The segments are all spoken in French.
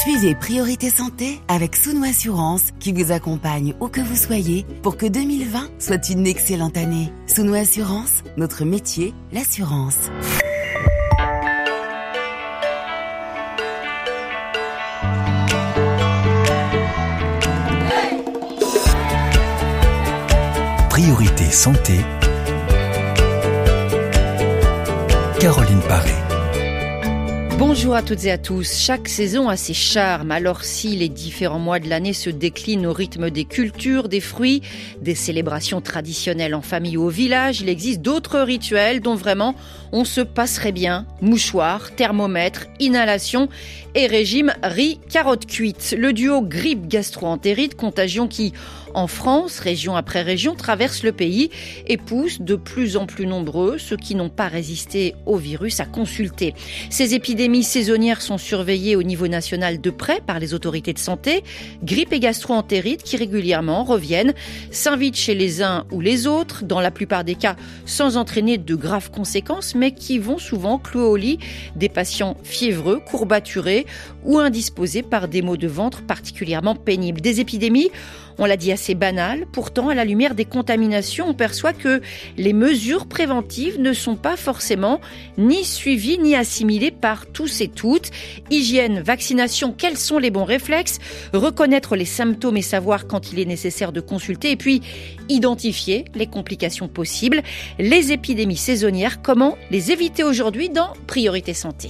Suivez Priorité Santé avec Souno Assurance qui vous accompagne où que vous soyez pour que 2020 soit une excellente année. Souno Assurance, notre métier, l'assurance. Priorité Santé, Caroline Paré. Bonjour à toutes et à tous. Chaque saison a ses charmes. Alors si les différents mois de l'année se déclinent au rythme des cultures, des fruits, des célébrations traditionnelles en famille ou au village, il existe d'autres rituels dont vraiment on se passerait bien. Mouchoir, thermomètre, inhalation et régime riz, carottes cuites. Le duo grippe gastro-entérite, contagion qui, en France, région après région, traverse le pays et pousse de plus en plus nombreux ceux qui n'ont pas résisté au virus à consulter. Ces épidémies saisonnières sont surveillées au niveau national de près par les autorités de santé. Grippe et gastro-entérite qui régulièrement reviennent, s'invitent chez les uns ou les autres, dans la plupart des cas sans entraîner de graves conséquences, mais qui vont souvent clouer au lit des patients fiévreux, courbaturés ou indisposés par des maux de ventre particulièrement pénibles. Des épidémies, on l'a dit, assez banales. Pourtant, à la lumière des contaminations, on perçoit que les mesures préventives ne sont pas forcément ni suivies ni assimilées par tous et toutes. Hygiène, vaccination, quels sont les bons réflexes? Reconnaître les symptômes et savoir quand il est nécessaire de consulter. Et puis, identifier les complications possibles. Les épidémies saisonnières, comment les éviter aujourd'hui dans Priorité Santé?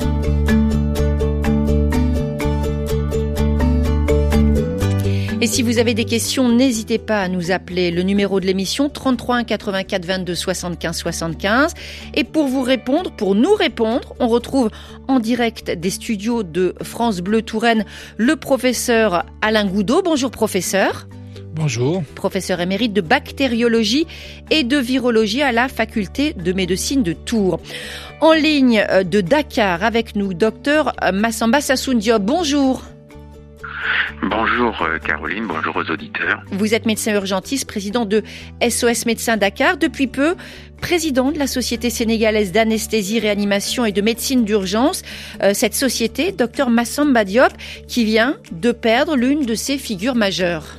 Et si vous avez des questions, n'hésitez pas à nous appeler. Le numéro de l'émission 33 1 84 22 75 75. Et pour nous répondre, on retrouve en direct des studios de France Bleu Touraine le professeur Alain Goudot. Bonjour professeur. Bonjour. Professeur émérite de bactériologie et de virologie à la faculté de médecine de Tours. En ligne de Dakar avec nous, docteur Massamba Sassoun Diop. Bonjour. Bonjour Caroline, bonjour aux auditeurs. Vous êtes médecin urgentiste, président de SOS Médecins Dakar, depuis peu président de la Société sénégalaise d'anesthésie, réanimation et de médecine d'urgence. Cette société, docteur Massamba Diop, qui vient de perdre l'une de ses figures majeures.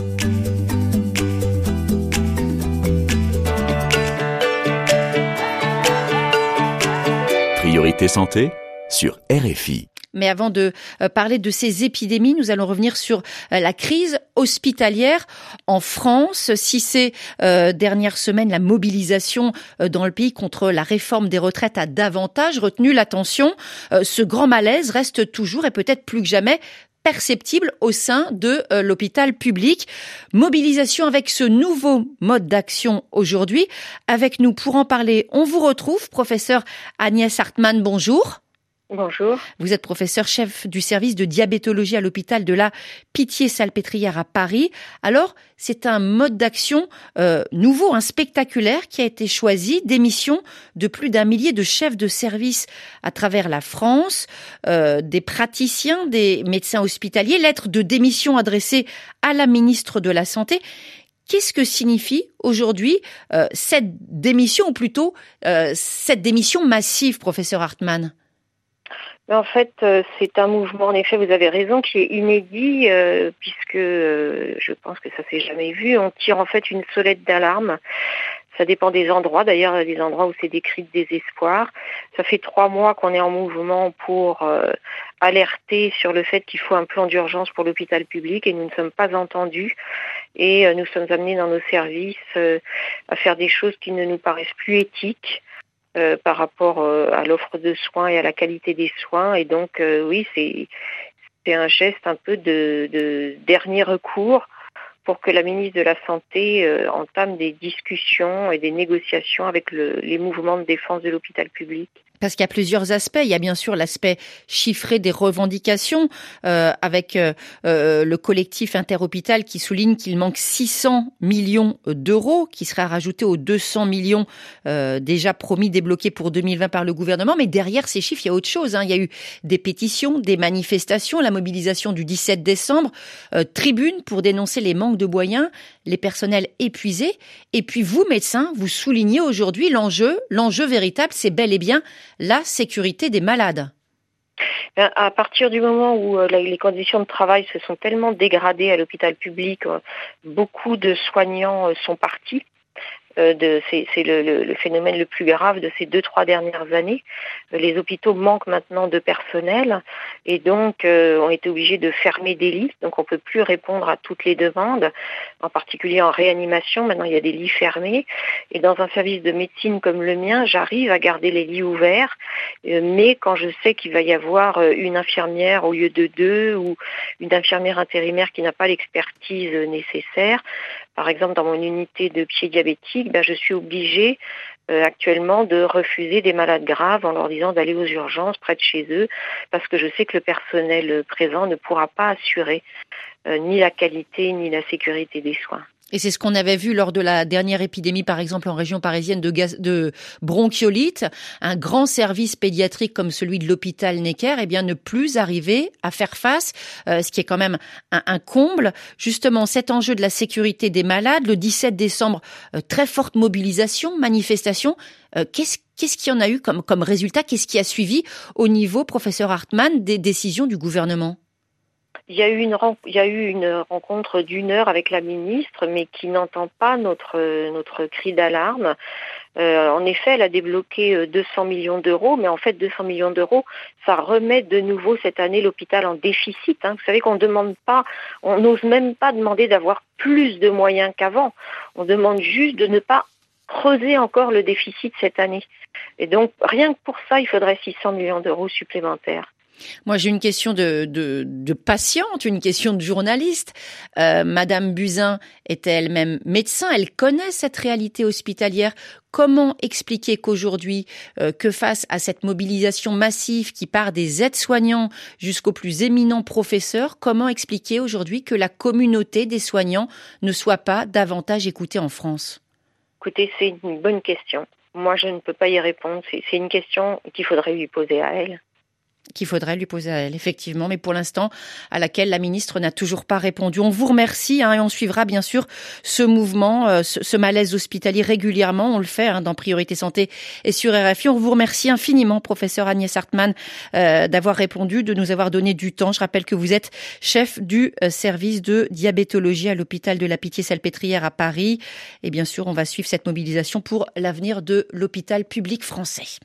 Priorité Santé sur RFI. Mais avant de parler de ces épidémies, nous allons revenir sur la crise hospitalière en France. Si ces dernières semaines, la mobilisation dans le pays contre la réforme des retraites a davantage retenu l'attention, ce grand malaise reste toujours et peut-être plus que jamais perceptible au sein de l'hôpital public. Mobilisation avec ce nouveau mode d'action aujourd'hui. Avec nous pour en parler, on vous retrouve, professeur Agnès Hartmann, bonjour. Bonjour. Vous êtes professeur chef du service de diabétologie à l'hôpital de la Pitié-Salpêtrière à Paris. Alors, c'est un mode d'action nouveau, spectaculaire qui a été choisi, démission de plus d'1 millier de chefs de service à travers la France, des praticiens, des médecins hospitaliers, lettre de démission adressée à la ministre de la Santé. Qu'est-ce que signifie aujourd'hui cette démission, ou plutôt cette démission massive, professeur Hartmann? En fait, c'est un mouvement, en effet, vous avez raison, qui est inédit, puisque je pense que ça s'est jamais vu. On tire en fait une sonnette d'alarme. Ça dépend des endroits, d'ailleurs, des endroits où c'est des cris de désespoir. Ça fait 3 mois qu'on est en mouvement pour alerter sur le fait qu'il faut un plan d'urgence pour l'hôpital public, et nous ne sommes pas entendus. Et nous sommes amenés dans nos services à faire des choses qui ne nous paraissent plus éthiques. Par rapport à l'offre de soins et à la qualité des soins. Et donc, oui, c'est un geste un peu de dernier recours pour que la ministre de la Santé entame des discussions et des négociations avec les mouvements de défense de l'hôpital public. Parce qu'il y a plusieurs aspects. Il y a bien sûr l'aspect chiffré des revendications avec le collectif Interhôpital qui souligne qu'il manque 600 millions d'euros qui sera rajouté aux 200 millions déjà promis débloqués pour 2020 par le gouvernement. Mais derrière ces chiffres, il y a autre chose. Il y a eu des pétitions, des manifestations, la mobilisation du 17 décembre, tribune pour dénoncer les manques de moyens, les personnels épuisés. Et puis vous, médecins, vous soulignez aujourd'hui l'enjeu véritable, c'est bel et bien la sécurité des malades. À partir du moment où les conditions de travail se sont tellement dégradées à l'hôpital public, beaucoup de soignants sont partis. C'est le phénomène le plus grave de ces 2-3 dernières années. Les hôpitaux manquent maintenant de personnel et donc ont été obligés de fermer des lits. Donc on peut plus répondre à toutes les demandes, en particulier en réanimation. Maintenant il y a des lits fermés et dans un service de médecine comme le mien, j'arrive à garder les lits ouverts. Mais quand je sais qu'il va y avoir une infirmière au lieu de 2 ou une infirmière intérimaire qui n'a pas l'expertise nécessaire, par exemple, dans mon unité de pieds diabétiques, je suis obligée actuellement de refuser des malades graves en leur disant d'aller aux urgences près de chez eux parce que je sais que le personnel présent ne pourra pas assurer ni la qualité ni la sécurité des soins. Et c'est ce qu'on avait vu lors de la dernière épidémie, par exemple, en région parisienne de bronchiolite. Un grand service pédiatrique comme celui de l'hôpital Necker, ne plus arriver à faire face, ce qui est quand même un comble. Justement, cet enjeu de la sécurité des malades, le 17 décembre, très forte mobilisation, manifestation. Qu'est-ce qu'il y en a eu comme résultat? Qu'est-ce qui a suivi au niveau, professeur Hartmann, des décisions du gouvernement? Il y a eu une rencontre d'1 heure avec la ministre, mais qui n'entend pas notre cri d'alarme. En effet, elle a débloqué 200 millions d'euros, mais en fait 200 millions d'euros, ça remet de nouveau cette année l'hôpital en déficit. Vous savez qu'on n'ose même pas demander d'avoir plus de moyens qu'avant. On demande juste de ne pas creuser encore le déficit cette année. Et donc, rien que pour ça, il faudrait 600 millions d'euros supplémentaires. Moi, j'ai une question de patiente, une question de journaliste. Madame Buzyn était elle-même médecin, elle connaît cette réalité hospitalière. Comment expliquer qu'aujourd'hui, que face à cette mobilisation massive qui part des aides-soignants jusqu'aux plus éminents professeurs, comment expliquer aujourd'hui que la communauté des soignants ne soit pas davantage écoutée en France? Écoutez, c'est une bonne question. Moi, je ne peux pas y répondre. C'est une question qu'il faudrait lui poser à elle. Effectivement, mais pour l'instant, à laquelle la ministre n'a toujours pas répondu. On vous remercie et on suivra bien sûr ce mouvement, ce malaise hospitalier régulièrement. On le fait dans Priorité Santé et sur RFI. On vous remercie infiniment, professeur Agnès Hartmann, d'avoir répondu, de nous avoir donné du temps. Je rappelle que vous êtes chef du service de diabétologie à l'hôpital de la Pitié-Salpêtrière à Paris. Et bien sûr, on va suivre cette mobilisation pour l'avenir de l'hôpital public français.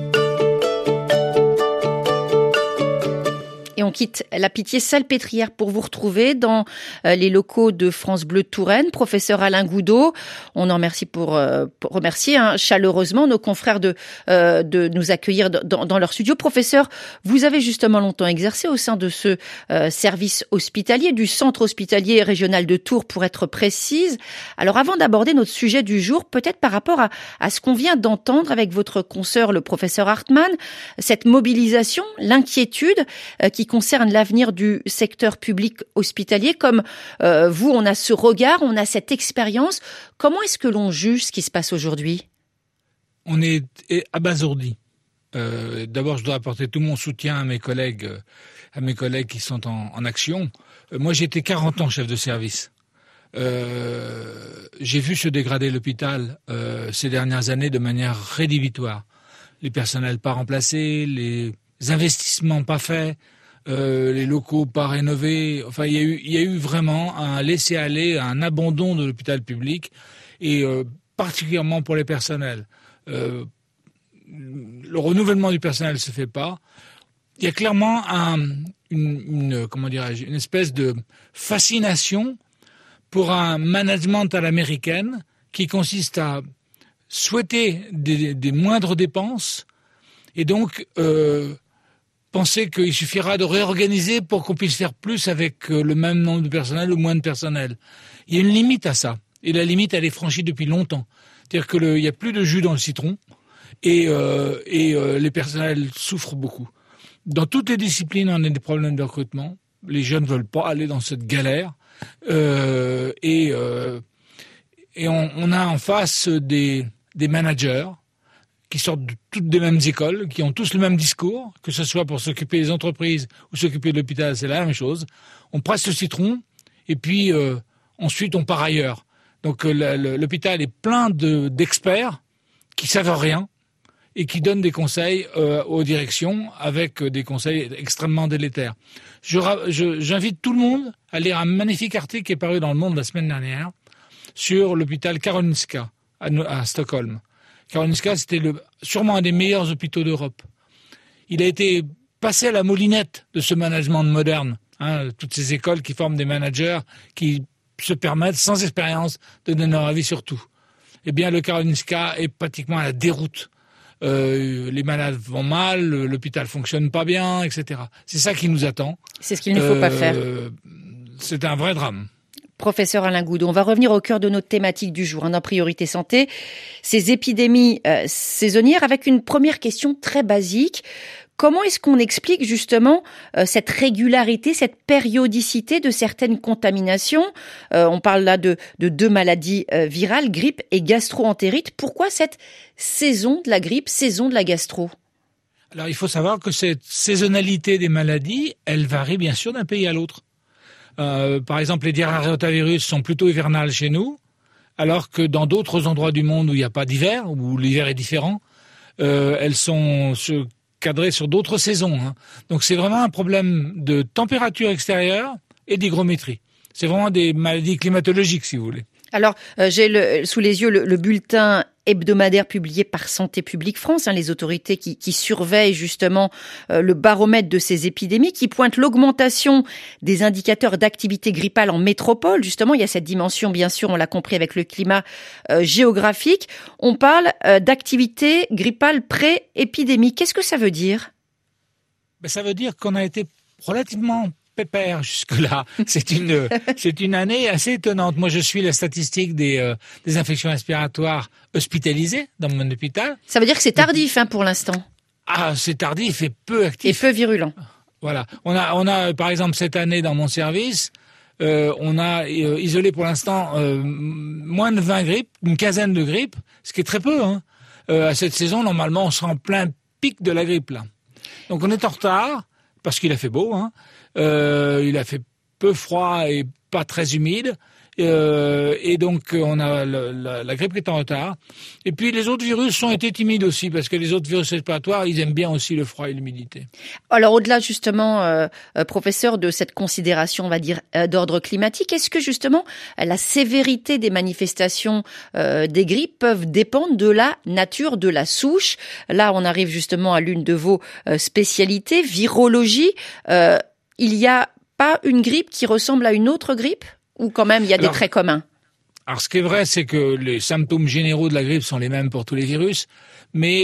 Et on quitte la Pitié-Salpêtrière pour vous retrouver dans les locaux de France Bleu Touraine. Professeur Alain Goudot, on en remercie pour remercier chaleureusement nos confrères de nous accueillir dans leur studio. Professeur, vous avez justement longtemps exercé au sein de ce service hospitalier, du centre hospitalier régional de Tours pour être précise. Alors avant d'aborder notre sujet du jour, peut-être par rapport à ce qu'on vient d'entendre avec votre consoeur, le professeur Hartmann, cette mobilisation, l'inquiétude qui concerne l'avenir du secteur public hospitalier. Comme vous, on a ce regard, on a cette expérience. Comment est-ce que l'on juge ce qui se passe aujourd'hui? On est abasourdi. D'abord, je dois apporter tout mon soutien à mes collègues qui sont en action. Moi, j'ai été 40 ans chef de service. J'ai vu se dégrader l'hôpital ces dernières années de manière rédhibitoire. Les personnels pas remplacés, les investissements pas faits, les locaux pas rénovés. Enfin, il y a eu vraiment un laisser-aller, un abandon de l'hôpital public, et particulièrement pour les personnels. Le renouvellement du personnel se fait pas. Il y a clairement une espèce de fascination pour un management à l'américaine qui consiste à souhaiter des moindres dépenses et donc penser qu'il suffira de réorganiser pour qu'on puisse faire plus avec le même nombre de personnel ou moins de personnel. Il y a une limite à ça. Et la limite, elle est franchie depuis longtemps. C'est-à-dire qu'il n'y a plus de jus dans le citron et les personnels souffrent beaucoup. Dans toutes les disciplines, on a des problèmes de recrutement. Les jeunes ne veulent pas aller dans cette galère. Et on a en face des managers qui sortent de toutes des mêmes écoles, qui ont tous le même discours, que ce soit pour s'occuper des entreprises ou s'occuper de l'hôpital, c'est la même chose. On presse le citron et puis ensuite on part ailleurs. Donc l'hôpital est plein d'experts qui savent rien et qui donne des conseils aux directions avec des conseils extrêmement délétères. J'invite tout le monde à lire un magnifique article qui est paru dans Le Monde la semaine dernière sur l'hôpital Karolinska à Stockholm. Karolinska, c'était sûrement un des meilleurs hôpitaux d'Europe. Il a été passé à la moulinette de ce management moderne, toutes ces écoles qui forment des managers qui se permettent, sans expérience, de donner leur avis sur tout. Eh bien, le Karolinska est pratiquement à la déroute. Les malades vont mal, l'hôpital fonctionne pas bien, etc. C'est ça qui nous attend. C'est ce qu'il ne faut pas faire. C'est un vrai drame. Professeur Alain Goudon, on va revenir au cœur de notre thématique du jour, dans Priorité Santé, ces épidémies saisonnières, avec une première question très basique. Comment est-ce qu'on explique justement cette régularité, cette périodicité de certaines contaminations ? On parle là de 2 maladies virales, grippe et gastro-entérite. Pourquoi cette saison de la grippe, saison de la gastro ? Alors il faut savoir que cette saisonnalité des maladies, elle varie bien sûr d'un pays à l'autre. Par exemple, les diarrhées rotavirus sont plutôt hivernales chez nous, alors que dans d'autres endroits du monde où il n'y a pas d'hiver, où l'hiver est différent, elles sont cadrées sur d'autres saisons. Donc c'est vraiment un problème de température extérieure et d'hygrométrie. C'est vraiment des maladies climatologiques, si vous voulez. Alors, j'ai sous les yeux le bulletin hebdomadaire publié par Santé publique France, les autorités qui surveillent justement le baromètre de ces épidémies, qui pointe l'augmentation des indicateurs d'activité grippale en métropole. Justement, il y a cette dimension, bien sûr, on l'a compris avec le climat géographique. On parle d'activité grippale pré-épidémie. Qu'est-ce que ça veut dire ? Ça veut dire qu'on a été relativement pépère jusque-là. C'est une année assez étonnante. Moi, je suis la statistique des infections respiratoires hospitalisées dans mon hôpital. Ça veut dire que c'est tardif pour l'instant. Ah, c'est tardif et peu actif. Et peu virulent. Voilà. On a par exemple cette année dans mon service, on a isolé pour l'instant moins de 20 grippes, une quinzaine de grippes, ce qui est très peu. À cette saison, normalement, on sera en plein pic de la grippe là. Donc on est en retard parce qu'il a fait beau. Il a fait peu froid et pas très humide. Et donc on a la grippe qui est en retard. Et puis les autres virus ont été timides aussi, parce que les autres virus respiratoires, ils aiment bien aussi le froid et l'humidité. Alors au-delà justement, professeur, de cette considération, on va dire, d'ordre climatique, est-ce que justement la sévérité des manifestations des grippes peuvent dépendre de la nature de la souche ? Là, on arrive justement à l'une de vos spécialités, virologie. Il n'y a pas une grippe qui ressemble à une autre grippe ? Ou quand même, il y a des traits communs ? Alors, ce qui est vrai, c'est que les symptômes généraux de la grippe sont les mêmes pour tous les virus. Mais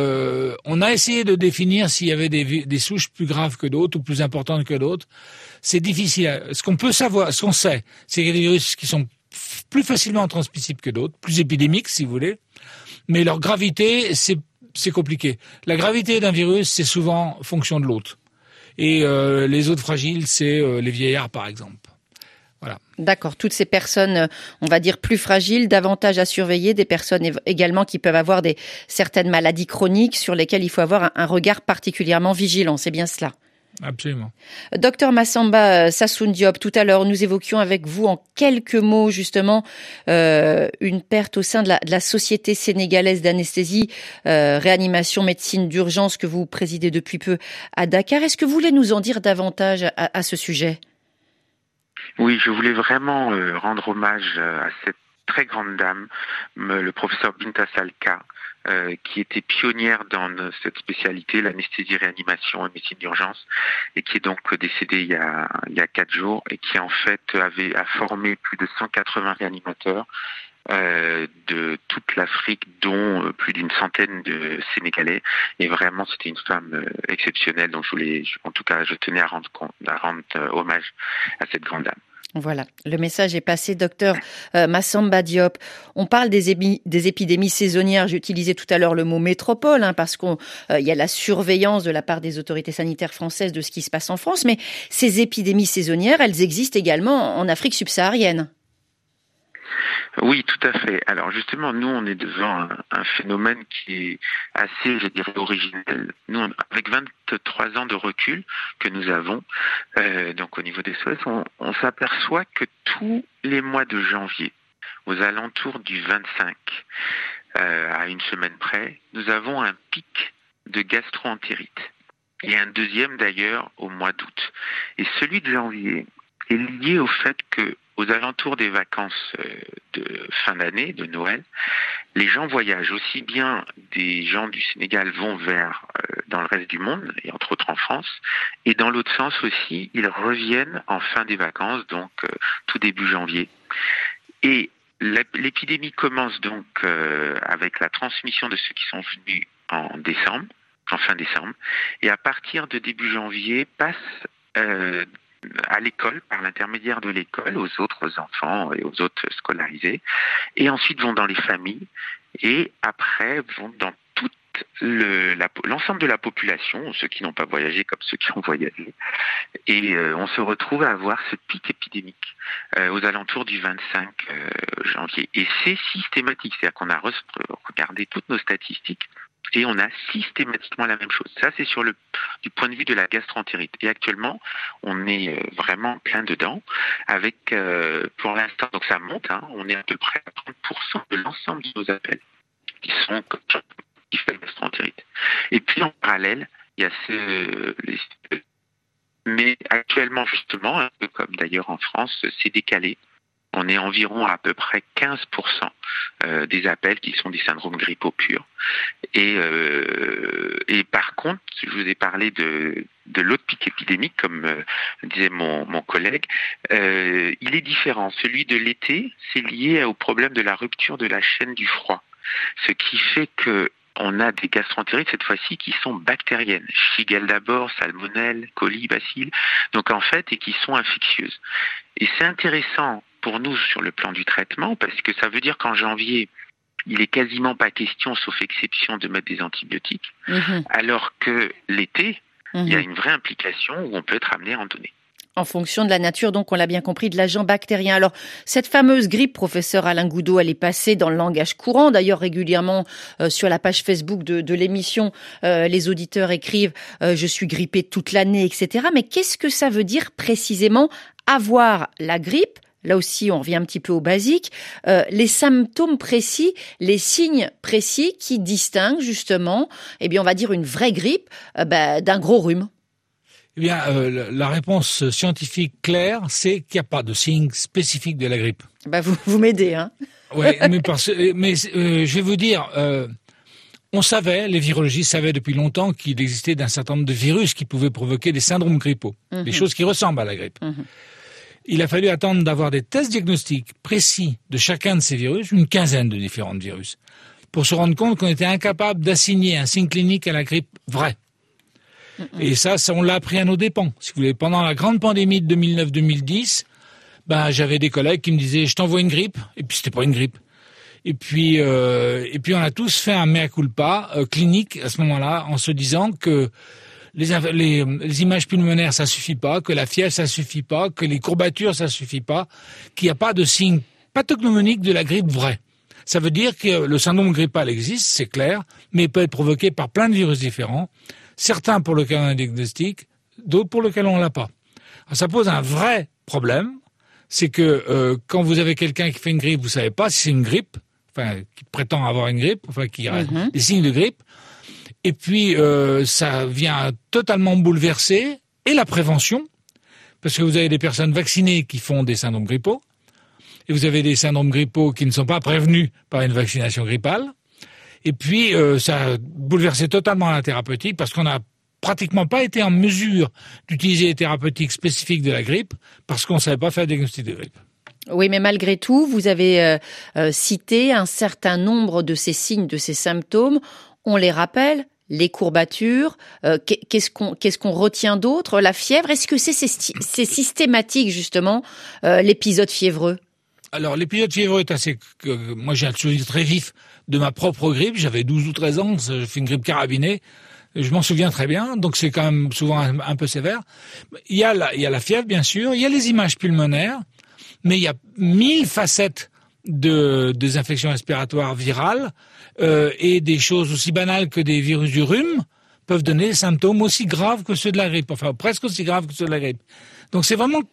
on a essayé de définir s'il y avait des souches plus graves que d'autres ou plus importantes que d'autres. C'est difficile. Ce qu'on peut savoir, ce qu'on sait, c'est qu'il y a des virus qui sont plus facilement transmissibles que d'autres, plus épidémiques, si vous voulez. Mais leur gravité, c'est compliqué. La gravité d'un virus, c'est souvent fonction de l'hôte. Et les autres fragiles, c'est les vieillards, par exemple. Voilà. D'accord. Toutes ces personnes, on va dire, plus fragiles, davantage à surveiller, des personnes également qui peuvent avoir certaines maladies chroniques sur lesquelles il faut avoir un regard particulièrement vigilant. C'est bien cela ? Absolument. Docteur Massamba Sassoun Diop, tout à l'heure, nous évoquions avec vous en quelques mots justement une perte au sein de la Société sénégalaise d'anesthésie, réanimation, médecine d'urgence que vous présidez depuis peu à Dakar. Est-ce que vous voulez nous en dire davantage à ce sujet ? Oui, je voulais vraiment rendre hommage à cette très grande dame, le professeur Binta Salka, qui était pionnière dans cette spécialité, l'anesthésie, réanimation et médecine d'urgence, et qui est donc décédée il y a 4 jours, et qui en fait a formé plus de 180 réanimateurs de toute l'Afrique, dont plus d'une centaine de Sénégalais. Et vraiment, c'était une femme exceptionnelle. Donc, je tenais à rendre hommage à cette grande dame. Voilà, le message est passé, docteur Massamba Diop. On parle des épidémies saisonnières. J'utilisais tout à l'heure le mot métropole, parce qu'il y a la surveillance de la part des autorités sanitaires françaises de ce qui se passe en France. Mais ces épidémies saisonnières, elles existent également en Afrique subsaharienne. Oui, tout à fait. Alors justement, nous, on est devant un phénomène qui est assez, je dirais, originel. Nous, avec 23 ans de recul que nous avons, donc au niveau des SOS, on s'aperçoit que tous les mois de janvier, aux alentours du 25, à une semaine près, nous avons un pic de gastro-entérite. Et un deuxième d'ailleurs au mois d'août. Et celui de janvier est lié au fait que aux alentours des vacances de fin d'année, de Noël, les gens voyagent. Aussi bien des gens du Sénégal vont vers dans le reste du monde, et entre autres en France, et dans l'autre sens aussi, ils reviennent en fin des vacances, donc tout début janvier. Et l'épidémie commence donc avec la transmission de ceux qui sont venus en fin décembre, et à partir de début janvier passe à l'école, par l'intermédiaire de l'école, aux autres enfants et aux autres scolarisés, et ensuite vont dans les familles, et après vont dans toute l'ensemble de la population, ceux qui n'ont pas voyagé comme ceux qui ont voyagé, et on se retrouve à avoir ce pic épidémique aux alentours du 25 janvier. Et c'est systématique, c'est-à-dire qu'on a regardé toutes nos statistiques, et on a systématiquement la même chose. Ça, c'est du point de vue de la gastro-entérite. Et actuellement, on est vraiment plein dedans, avec, pour l'instant, donc ça monte, on est à peu près à 30% de l'ensemble de nos appels qui fait la gastro-entérite. Et puis, en parallèle, il y a mais actuellement, justement, un peu comme d'ailleurs en France, c'est décalé. On est environ à peu près 15% des appels qui sont des syndromes grippaux purs. Et par contre, je vous ai parlé de l'autre pic épidémique, comme disait mon collègue. Il est différent. Celui de l'été, c'est lié au problème de la rupture de la chaîne du froid. Ce qui fait que on a des gastro-entérites cette fois-ci qui sont bactériennes. Shigella d'abord, salmonelle, coli, bacille. Donc en fait, et qui sont infectieuses. Et c'est intéressant pour nous sur le plan du traitement, parce que ça veut dire qu'en janvier, il est quasiment pas question, sauf exception, de mettre des antibiotiques, alors que l'été, il y a une vraie implication où on peut être amené à en donner. En fonction de la nature, donc on l'a bien compris, de l'agent bactérien. Alors, cette fameuse grippe, professeur Alain Goudot, elle est passée dans le langage courant. D'ailleurs, régulièrement, sur la page Facebook de l'émission, les auditeurs écrivent « Je suis grippé toute l'année », etc. Mais qu'est-ce que ça veut dire précisément avoir la grippe ? Là aussi, on revient un petit peu au basique. Les symptômes précis, les signes précis qui distinguent justement, on va dire une vraie grippe d'un gros rhume. Eh bien, la réponse scientifique claire, c'est qu'il n'y a pas de signe spécifique de la grippe. Vous m'aidez, hein. Oui, mais je vais vous dire, les virologistes savaient depuis longtemps qu'il existait d'un certain nombre de virus qui pouvaient provoquer des syndromes grippaux, des choses qui ressemblent à la grippe. Il a fallu attendre d'avoir des tests diagnostiques précis de chacun de ces virus, une quinzaine de différents virus, pour se rendre compte qu'on était incapable d'assigner un signe clinique à la grippe vraie. Et ça, on l'a appris à nos dépens. Si vous voulez, pendant la grande pandémie de 2009-2010, j'avais des collègues qui me disaient « je t'envoie une grippe », et puis c'était pas une grippe. Et puis on a tous fait un mea culpa clinique à ce moment-là, en se disant que les images pulmonaires, ça suffit pas, que la fièvre, ça suffit pas, que les courbatures, ça suffit pas, qu'il n'y a pas de signe pathognomonique de la grippe vraie. Ça veut dire que le syndrome grippal existe, c'est clair, mais il peut être provoqué par plein de virus différents. Certains pour lesquels on a un diagnostic, d'autres pour lesquels on l'a pas. Alors, ça pose un vrai problème, c'est que quand vous avez quelqu'un qui fait une grippe, vous savez pas si c'est une grippe, qui prétend avoir une grippe, qui a des signes de grippe, et puis ça vient totalement bouleverser et la prévention, parce que vous avez des personnes vaccinées qui font des syndromes grippaux, et vous avez des syndromes grippaux qui ne sont pas prévenus par une vaccination grippale. Et puis, ça a bouleversé totalement la thérapeutique parce qu'on n'a pratiquement pas été en mesure d'utiliser les thérapeutiques spécifiques de la grippe parce qu'on ne savait pas faire le diagnostic de grippe. Oui, mais malgré tout, vous avez cité un certain nombre de ces signes, de ces symptômes. On les rappelle, les courbatures, qu'est-ce qu'on retient d'autre ? La fièvre, est-ce que c'est systématique justement, l'épisode fiévreux ? Alors, l'épisode fiévreux est assez... moi, j'ai un souvenir très vif de ma propre grippe. J'avais 12 ou 13 ans, j'ai fait une grippe carabinée. Je m'en souviens très bien, donc c'est quand même souvent un peu sévère. Il y a la fièvre, bien sûr. Il y a les images pulmonaires, mais il y a 1000 facettes des infections respiratoires virales et des choses aussi banales que des virus du rhume peuvent donner des symptômes aussi graves que ceux de la grippe, enfin presque aussi graves que ceux de la grippe. Donc c'est vraiment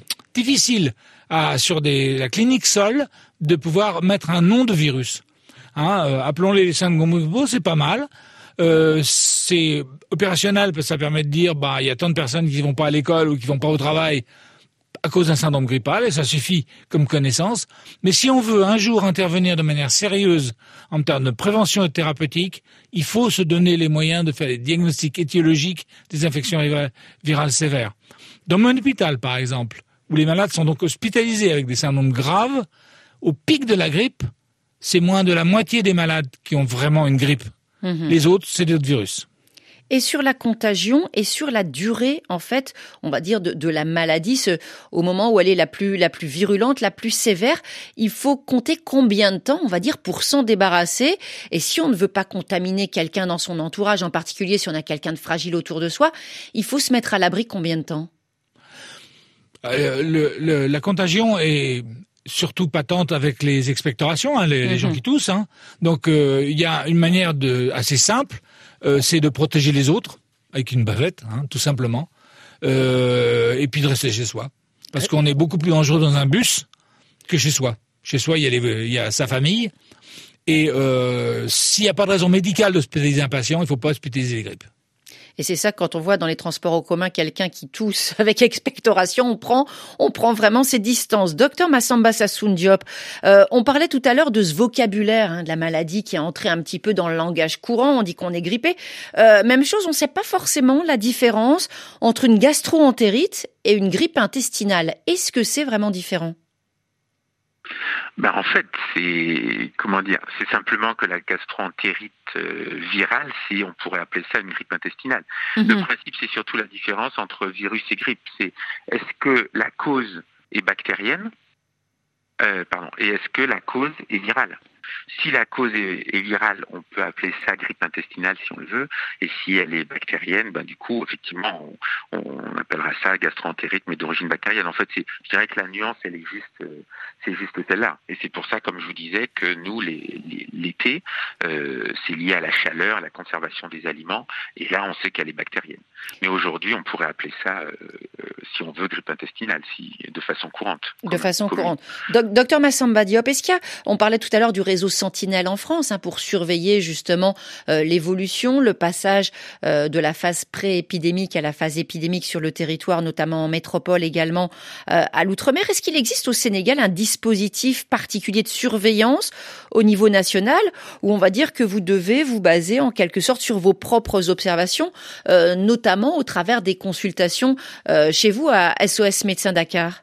difficile sur la clinique seule de pouvoir mettre un nom de virus. Appelons-les syndromes grippaux, c'est pas mal. C'est opérationnel parce que ça permet de dire, il y a tant de personnes qui vont pas à l'école ou qui vont pas au travail à cause d'un syndrome grippal, et ça suffit comme connaissance. Mais si on veut un jour intervenir de manière sérieuse en termes de prévention et thérapeutique, il faut se donner les moyens de faire des diagnostics étiologiques des infections virales sévères. Dans mon hôpital, par exemple, où les malades sont donc hospitalisés avec des syndromes graves, au pic de la grippe, c'est moins de la moitié des malades qui ont vraiment une grippe. Les autres, c'est d'autres virus. Et sur la contagion et sur la durée, en fait, on va dire de la maladie, au moment où elle est la plus virulente, la plus sévère, il faut compter combien de temps, on va dire, pour s'en débarrasser. Et si on ne veut pas contaminer quelqu'un dans son entourage, en particulier si on a quelqu'un de fragile autour de soi, il faut se mettre à l'abri combien de temps ? La contagion est surtout patente avec les expectorations, les gens qui toussent. Donc il y a une manière assez simple, c'est de protéger les autres avec une bavette, tout simplement, et puis de rester chez soi, parce qu'on est beaucoup plus dangereux dans un bus que chez soi. Chez soi, il y a sa famille, et s'il n'y a pas de raison médicale d'hospitaliser un patient, il ne faut pas hospitaliser les grippes. Et c'est ça, quand on voit dans les transports en commun quelqu'un qui tousse avec expectoration, on prend vraiment ses distances. Docteur Massamba Sassoune Diop, on parlait tout à l'heure de ce vocabulaire de la maladie qui est entré un petit peu dans le langage courant. On dit qu'on est grippé. Même chose, on ne sait pas forcément la différence entre une gastro-entérite et une grippe intestinale. Est-ce que c'est vraiment différent ? En fait, c'est simplement que la gastro-entérite virale, on pourrait appeler ça une grippe intestinale. Le principe, c'est surtout la différence entre virus et grippe. C'est est-ce que la cause est bactérienne, et est-ce que la cause est virale ? Si la cause est virale, on peut appeler ça grippe intestinale si on le veut, et si elle est bactérienne, du coup, effectivement, on appellera ça gastro-entérite, mais d'origine bactérienne. En fait, je dirais que la nuance, elle est juste celle-là. Et c'est pour ça, comme je vous disais, que nous, l'été, c'est lié à la chaleur, à la conservation des aliments, et là, on sait qu'elle est bactérienne. Mais aujourd'hui, on pourrait appeler ça, si on veut, grippe intestinale, de façon courante. De façon courante. Docteur Massamba Diop, on parlait tout à l'heure du réseau Sentinelle en France, pour surveiller justement l'évolution, le passage de la phase pré-épidémique à la phase épidémique sur le territoire, notamment en métropole également à l'outre-mer. Est-ce qu'il existe au Sénégal un dispositif particulier de surveillance au niveau national où on va dire que vous devez vous baser en quelque sorte sur vos propres observations, notamment au travers des consultations chez vous à SOS Médecins Dakar?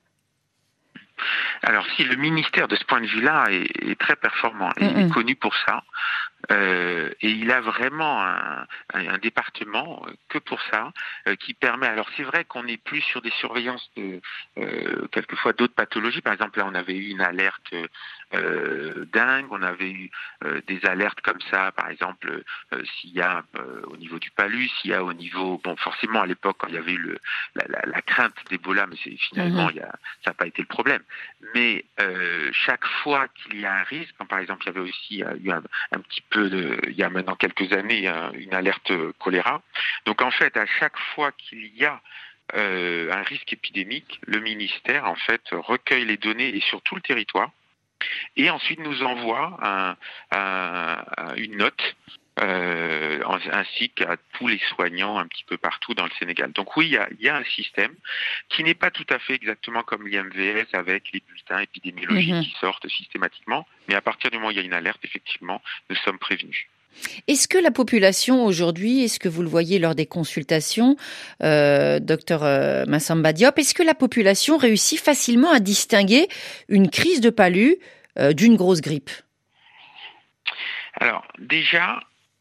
Alors si le ministère de ce point de vue-là est très performant, et il est connu pour ça, et il a vraiment un département que pour ça, qui permet, alors c'est vrai qu'on est plus sur des surveillances de quelquefois d'autres pathologies. Par exemple là on avait eu une alerte dingue, on avait eu des alertes comme ça, par exemple s'il y a au niveau du palud, s'il y a au niveau, forcément à l'époque quand il y avait eu la crainte d'Ebola, mais finalement ça n'a pas été le problème. Mais chaque fois qu'il y a un risque, par exemple il y avait aussi eu un petit peu il y a maintenant quelques années une alerte choléra. Donc en fait à chaque fois qu'il y a un risque épidémique, le ministère en fait recueille les données et sur tout le territoire et ensuite nous envoie une note ainsi qu'à tous les soignants un petit peu partout dans le Sénégal. Donc oui, il y a un système qui n'est pas tout à fait exactement comme l'IMVS avec les bulletins épidémiologiques qui sortent systématiquement, mais à partir du moment où il y a une alerte, effectivement, nous sommes prévenus. Est-ce que la population aujourd'hui, est-ce que vous le voyez lors des consultations, docteur Massamba Diop, est-ce que la population réussit facilement à distinguer une crise de palud d'une grosse grippe ? Alors déjà,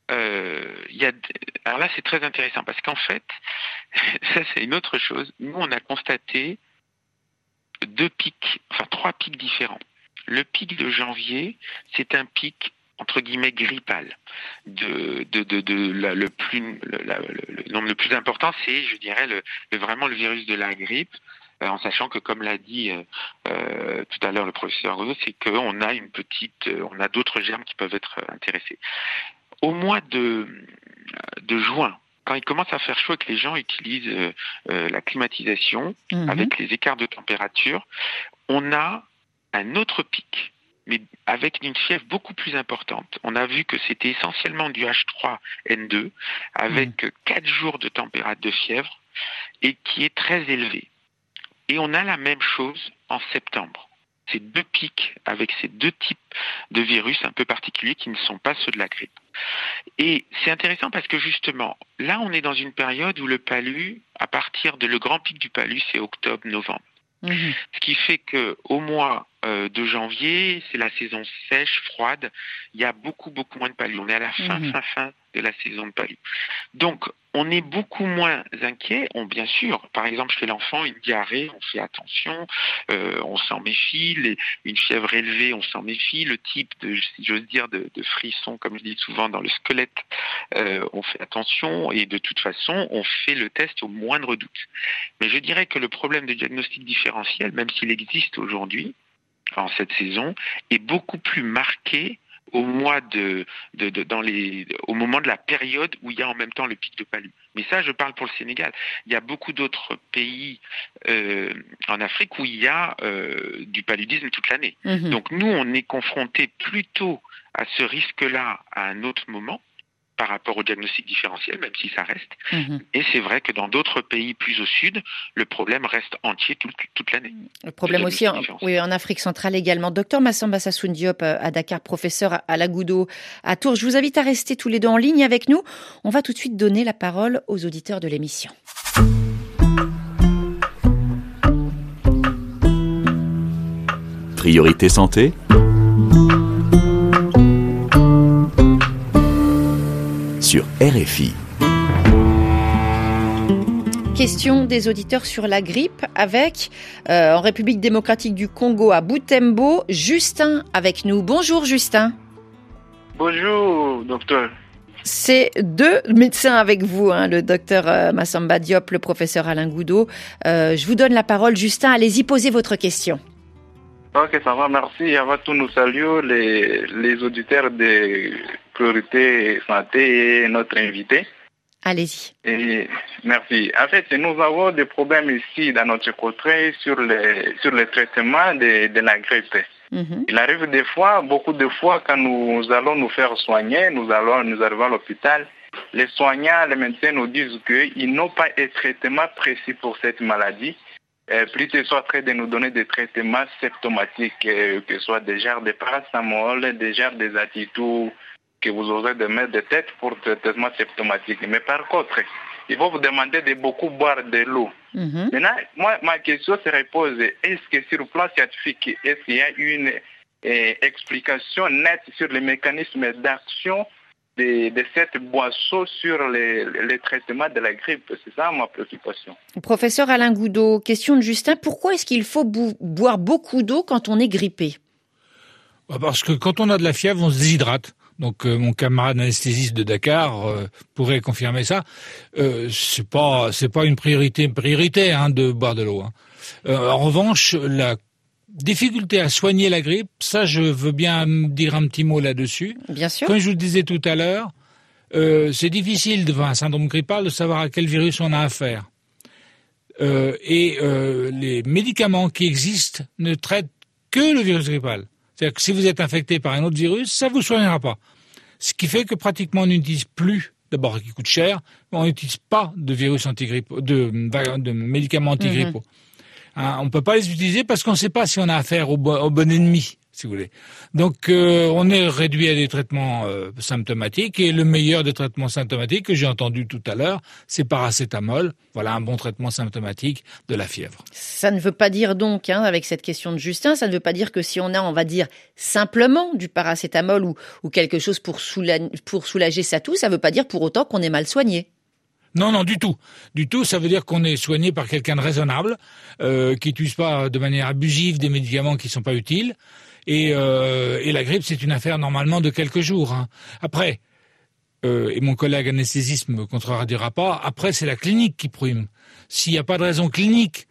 alors là c'est très intéressant parce qu'en fait, ça c'est une autre chose. Nous on a constaté trois pics différents. Le pic de janvier, c'est un pic entre guillemets grippal. Le nombre le plus important, c'est, je dirais, vraiment le virus de la grippe, en sachant que, comme l'a dit tout à l'heure le professeur Renaud, c'est qu'on a on a d'autres germes qui peuvent être intéressés. Au mois de juin, quand il commence à faire chaud et que les gens utilisent la climatisation avec les écarts de température, on a un autre pic mais avec une fièvre beaucoup plus importante. On a vu que c'était essentiellement du H3N2, avec 4 jours de température de fièvre, et qui est très élevé. Et on a la même chose en septembre. Ces 2 pics avec ces 2 types de virus un peu particuliers qui ne sont pas ceux de la grippe. Et c'est intéressant parce que justement, là on est dans une période où le palu, à partir de le grand pic du palu, c'est octobre-novembre. Ce qui fait que au mois de janvier, c'est la saison sèche, froide, il y a beaucoup moins de palu. On est à la fin de la saison de palu. Donc, on est beaucoup moins inquiet. Bien sûr, par exemple, chez l'enfant, une diarrhée, on fait attention, on s'en méfie. Une fièvre élevée, on s'en méfie. Le type de, si j'ose dire, de frisson, comme je dis souvent, dans le squelette, on fait attention. Et de toute façon, on fait le test au moindre doute. Mais je dirais que le problème de diagnostic différentiel, même s'il existe aujourd'hui, en cette saison, est beaucoup plus marqué au mois au moment de la période où il y a en même temps le pic de palu. Mais ça, je parle pour le Sénégal. Il y a beaucoup d'autres pays en Afrique où il y a du paludisme toute l'année. Donc nous, on est confrontés plutôt à ce risque-là à un autre moment, par rapport au diagnostic différentiel, même si ça reste. Et c'est vrai que dans d'autres pays plus au sud, le problème reste entier toute l'année. Le problème aussi en Afrique centrale également. Docteur Massamba Sassoune Diop à Dakar, professeur à Lagoudo à Tours. Je vous invite à rester tous les deux en ligne avec nous. On va tout de suite donner la parole aux auditeurs de l'émission. Priorité santé. Sur RFI. Question des auditeurs sur la grippe avec, en République démocratique du Congo à Butembo, Justin avec nous. Bonjour Justin. Bonjour docteur. C'est 2 médecins avec vous, le docteur Massamba Diop, le professeur Alain Goudot. Je vous donne la parole Justin, allez-y, posez votre question. Ok, ça va, merci. Avant tout, nous saluons les auditeurs de Priorité Santé et notre invité. Allez-y. Et merci. En fait, nous avons des problèmes ici dans notre côté sur le traitement de la grippe. Il arrive des fois, beaucoup de fois, quand nous allons nous faire soigner, nous arrivons à l'hôpital, les soignants, les médecins nous disent qu'ils n'ont pas un traitement précis pour cette maladie. Plutôt soit train de nous donner des traitements symptomatiques, que ce soit des genres de paracétamol, des genres des attitudes que vous aurez de mettre de tête pour traitement symptomatique. Mais par contre, il faut vous demander de beaucoup boire de l'eau. Maintenant, moi, ma question se repose, est-ce que sur le plan scientifique, est-ce qu'il y a une explication nette sur les mécanismes d'action de cette boisson sur les traitements de la grippe? C'est ça ma préoccupation. Professeur Alain Goudot, question de Justin, pourquoi est-ce qu'il faut boire beaucoup d'eau quand on est grippé? Parce que quand on a de la fièvre, on se déshydrate. Donc mon camarade anesthésiste de Dakar pourrait confirmer ça. C'est pas une priorité de boire de l'eau. En revanche, la difficulté à soigner la grippe, ça je veux bien dire un petit mot là-dessus. Bien sûr. Comme je vous le disais tout à l'heure, c'est difficile devant un syndrome grippal de savoir à quel virus on a affaire. Les médicaments qui existent ne traitent que le virus grippal. C'est-à-dire que si vous êtes infecté par un autre virus, ça vous soignera pas. Ce qui fait que pratiquement on n'utilise plus, d'abord qui coûte cher, mais on n'utilise pas de virus antigrippaux, de médicaments antigrippaux. On peut pas les utiliser parce qu'on ne sait pas si on a affaire au bon ennemi, si vous voulez. Donc on est réduit à des traitements symptomatiques, et le meilleur des traitements symptomatiques que j'ai entendu tout à l'heure, c'est paracétamol. Voilà un bon traitement symptomatique de la fièvre. Ça ne veut pas dire donc, avec cette question de Justin, ça ne veut pas dire que si on a, on va dire, simplement du paracétamol ou quelque chose pour soulager sa toux, ça ne veut pas dire pour autant qu'on est mal soigné. Non, du tout. Du tout, ça veut dire qu'on est soigné par quelqu'un de raisonnable, qui n'utilise pas de manière abusive des médicaments qui ne sont pas utiles. Et la grippe, c'est une affaire normalement de quelques jours. Après, et mon collègue anesthésiste me contredira pas, après c'est la clinique qui prime. S'il n'y a pas de raison clinique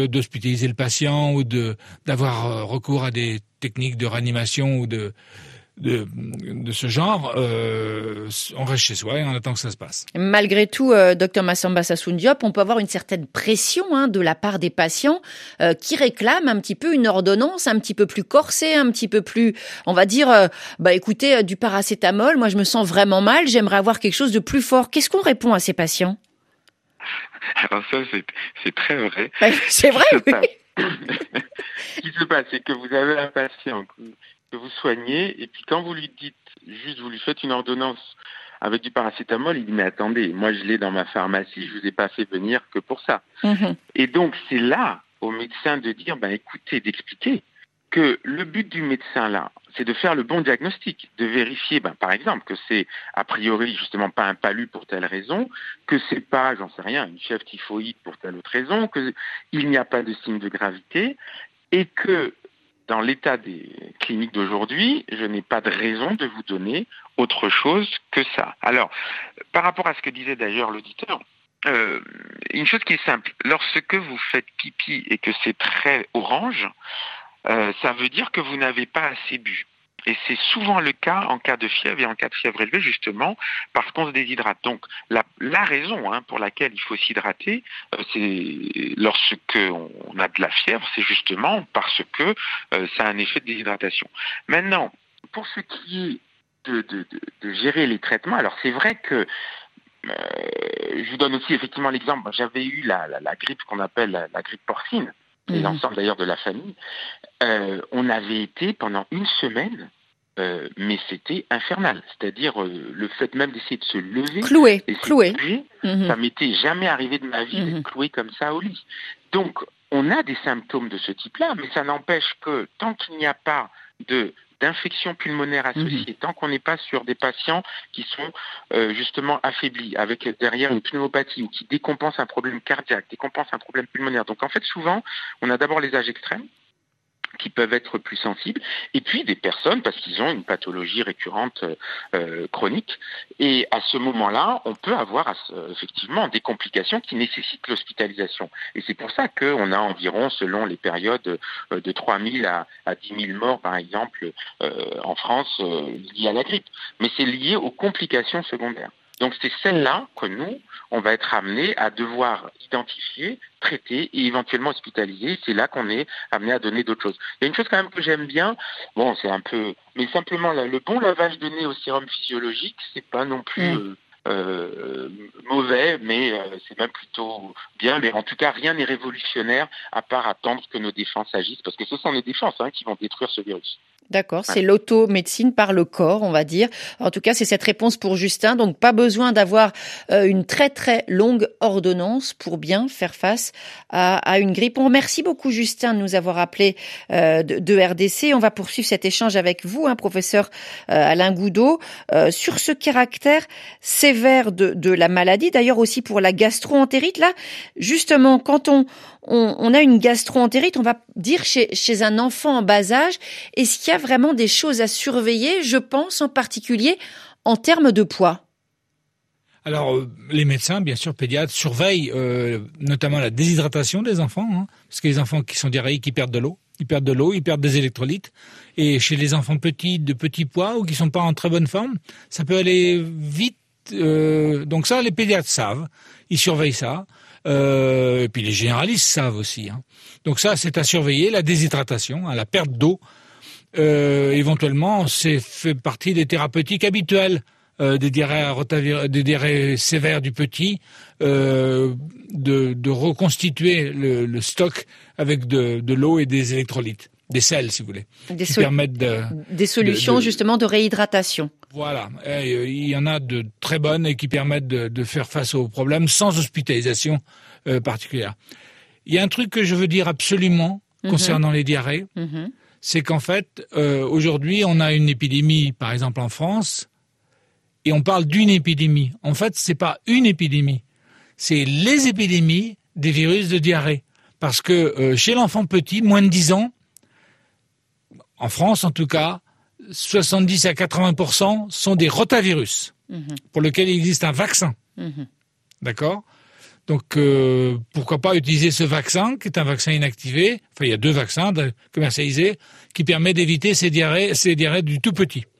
d'hospitaliser le patient ou d'avoir recours à des techniques de réanimation ou de ce genre, on reste chez soi et on attend que ça se passe. Malgré tout, Dr Massamba Sassoune Diop, on peut avoir une certaine pression de la part des patients qui réclament un petit peu une ordonnance un petit peu plus corsée, un petit peu plus, on va dire, écoutez, du paracétamol, moi je me sens vraiment mal, j'aimerais avoir quelque chose de plus fort. Qu'est-ce qu'on répond à ces patients? Alors ça, c'est très vrai. C'est vrai, oui. Ce qui se passe, c'est que vous avez un patient que vous soignez, et puis quand vous lui dites, juste vous lui faites une ordonnance avec du paracétamol, il dit mais attendez, moi je l'ai dans ma pharmacie, je vous ai pas fait venir que pour ça. Et donc c'est là au médecin de dire, écoutez, d'expliquer que le but du médecin là, c'est de faire le bon diagnostic, de vérifier, par exemple, que c'est a priori justement pas un palu pour telle raison, que c'est pas, j'en sais rien, une fièvre typhoïde pour telle autre raison, que il n'y a pas de signe de gravité, et que dans l'état des cliniques d'aujourd'hui, je n'ai pas de raison de vous donner autre chose que ça. Alors, par rapport à ce que disait d'ailleurs l'auditeur, une chose qui est simple, lorsque vous faites pipi et que c'est très orange, ça veut dire que vous n'avez pas assez bu. Et c'est souvent le cas en cas de fièvre et en cas de fièvre élevée, justement, parce qu'on se déshydrate. Donc, la raison pour laquelle il faut s'hydrater, c'est lorsque on a de la fièvre, c'est justement parce que ça a un effet de déshydratation. Maintenant, pour ce qui est de gérer les traitements, alors c'est vrai que je vous donne aussi effectivement l'exemple. J'avais eu la grippe qu'on appelle la grippe porcine, et l'ensemble d'ailleurs de la famille. On avait été pendant une semaine, mais c'était infernal. C'est-à-dire le fait même d'essayer de se lever, cloué. Ça m'était jamais arrivé de ma vie d'être cloué comme ça au lit. Donc on a des symptômes de ce type-là, mais ça n'empêche que tant qu'il n'y a pas d'infection pulmonaire associée, tant qu'on n'est pas sur des patients qui sont justement affaiblis, avec derrière une pneumopathie ou qui décompensent un problème cardiaque, décompensent un problème pulmonaire. Donc en fait, souvent, on a d'abord les âges extrêmes qui peuvent être plus sensibles, et puis des personnes parce qu'ils ont une pathologie récurrente chronique, et à ce moment-là, on peut avoir effectivement des complications qui nécessitent l'hospitalisation. Et c'est pour ça qu'on a environ, selon les périodes, de 3 000 à 10 000 morts, par exemple, en France, liées à la grippe. Mais c'est lié aux complications secondaires. Donc c'est celle-là que nous, on va être amené à devoir identifier, traiter et éventuellement hospitaliser. C'est là qu'on est amené à donner d'autres choses. Il y a une chose quand même que j'aime bien, c'est un peu, mais simplement le bon lavage de nez au sérum physiologique, c'est pas non plus mauvais, mais c'est même plutôt bien. Mais en tout cas, rien n'est révolutionnaire à part attendre que nos défenses agissent, parce que ce sont les défenses qui vont détruire ce virus. D'accord, c'est l'automédecine par le corps, on va dire. En tout cas, c'est cette réponse pour Justin. Donc, pas besoin d'avoir une très, très longue ordonnance pour bien faire face à une grippe. On remercie beaucoup Justin de nous avoir appelé de RDC. On va poursuivre cet échange avec vous, professeur Alain Goudot, sur ce caractère sévère de la maladie. D'ailleurs, aussi pour la gastro-entérite. Là, justement, quand on a une gastro-entérite, on va dire chez un enfant en bas âge, est-ce qu'il y a vraiment des choses à surveiller, je pense en particulier en termes de poids? Alors, les médecins, bien sûr, pédiatres, surveillent notamment la déshydratation des enfants, parce que les enfants qui sont diarrhéiques, ils perdent de l'eau, ils perdent des électrolytes. Et chez les enfants petits, de petits poids ou qui sont pas en très bonne forme, ça peut aller vite. Donc ça, les pédiatres savent, ils surveillent ça. Et puis les généralistes savent aussi. Donc ça, c'est à surveiller, la déshydratation, la perte d'eau. Éventuellement, c'est fait partie des thérapeutiques habituelles des diarrhées sévères du petit, de reconstituer le stock avec de l'eau et des électrolytes, des sels, si vous voulez, qui permettent des solutions justement de réhydratation. Voilà, il y en a de très bonnes et qui permettent de faire face aux problèmes sans hospitalisation particulière. Il y a un truc que je veux dire absolument concernant les diarrhées, c'est qu'en fait, aujourd'hui, on a une épidémie, par exemple en France, et on parle d'une épidémie. En fait, c'est pas une épidémie, c'est les épidémies des virus de diarrhée. Parce que chez l'enfant petit, moins de 10 ans, en France en tout cas, 70 à 80% sont des rotavirus, pour lesquels il existe un vaccin. D'accord ? Donc, pourquoi pas utiliser ce vaccin, qui est un vaccin inactivé, enfin il y a 2 vaccins commercialisés, qui permet d'éviter ces diarrhées du tout petit.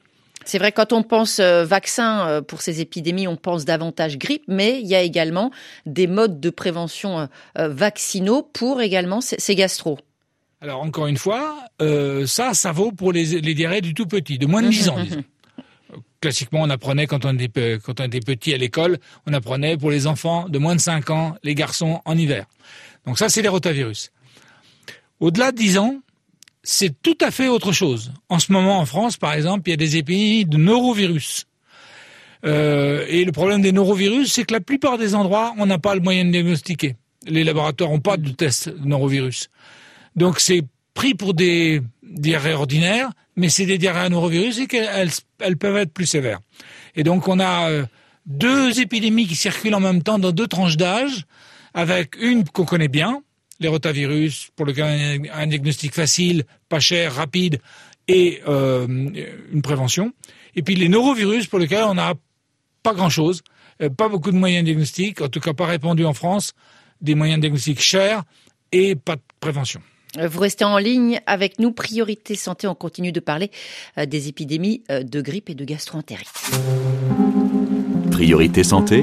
C'est vrai, quand on pense vaccin pour ces épidémies, on pense davantage grippe, mais il y a également des modes de prévention vaccinaux pour également ces gastro. Alors encore une fois, ça vaut pour les diarrhées du tout petit, de moins de 10 ans, disons. Classiquement, on apprenait quand on était petit à l'école, on apprenait pour les enfants de moins de 5 ans, les garçons en hiver. Donc ça, c'est les rotavirus. Au-delà de 10 ans, c'est tout à fait autre chose. En ce moment, en France, par exemple, il y a des épidémies de norovirus. Et le problème des norovirus, c'est que la plupart des endroits, on n'a pas le moyen de diagnostiquer. Les laboratoires n'ont pas de test de norovirus. Donc c'est pris pour des diarrhées ordinaires, mais c'est des diarrhées à norovirus et qu'elles peuvent être plus sévères. Et donc on a 2 épidémies qui circulent en même temps dans 2 tranches d'âge, avec une qu'on connaît bien, les rotavirus, pour lequel un diagnostic facile, pas cher, rapide, et une prévention. Et puis les norovirus, pour lesquels on n'a pas grand-chose, pas beaucoup de moyens de diagnostic, en tout cas pas répandus en France, des moyens de diagnostic chers et pas de prévention. Vous restez en ligne avec nous. Priorité Santé, on continue de parler des épidémies de grippe et de gastro-entérite. Priorité Santé.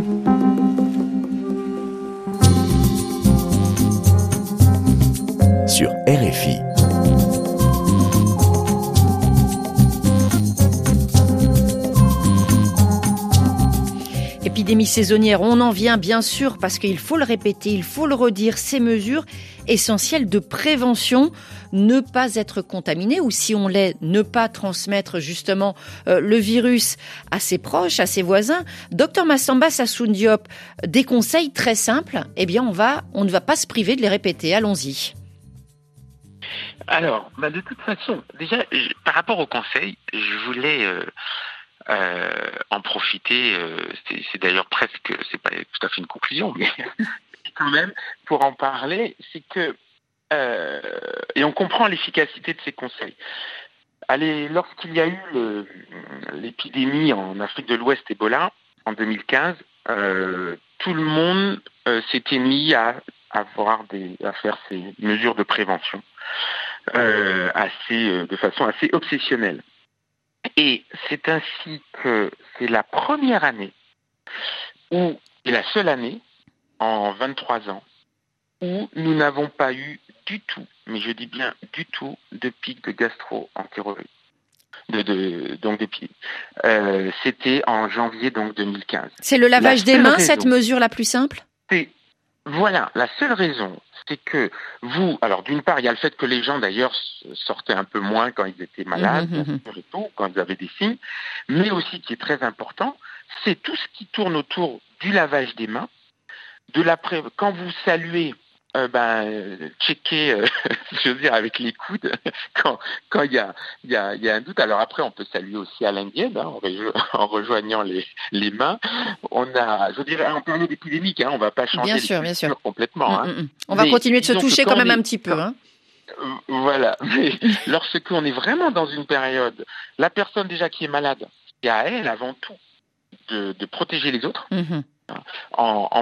Sur RFI. Épidémie saisonnière, on en vient bien sûr parce qu'il faut le répéter, il faut le redire, ces mesures essentielles de prévention, ne pas être contaminé ou si on l'est, ne pas transmettre justement le virus à ses proches, à ses voisins. Docteur Massamba Sassoune Diop, des conseils très simples, eh bien on ne va pas se priver de les répéter, allons-y. Alors, de toute façon, déjà, par rapport au conseil, je voulais en profiter, c'est d'ailleurs presque, c'est pas tout à fait une conclusion, mais quand même, pour en parler, c'est que, et on comprend l'efficacité de ces conseils. Allez, lorsqu'il y a eu l'épidémie en Afrique de l'Ouest, Ebola, en 2015, tout le monde s'était mis à faire ces mesures de prévention de façon assez obsessionnelle. Et c'est ainsi que c'est la première année et la seule année en 23 ans où nous n'avons pas eu du tout, mais je dis bien du tout, de pic de gastro-entérite. C'était en janvier 2015. C'est le lavage des mains, cette mesure la plus simple ? Voilà, la seule raison, c'est que alors d'une part, il y a le fait que les gens d'ailleurs sortaient un peu moins quand ils étaient malades, et tout, quand ils avaient des signes, mais aussi, qui est très important, c'est tout ce qui tourne autour du lavage des mains, quand vous saluez, checker, je veux dire, avec les coudes, quand il y a un doute. Alors après, on peut saluer aussi à l'indienne, en rejoignant les mains. Je dirais, en période épidémique, on va pas changer les cultures complètement. On va continuer de se toucher quand même un petit peu. Voilà. Mais lorsqu'on est vraiment dans une période, la personne déjà qui est malade, c'est à elle avant tout de protéger les autres. En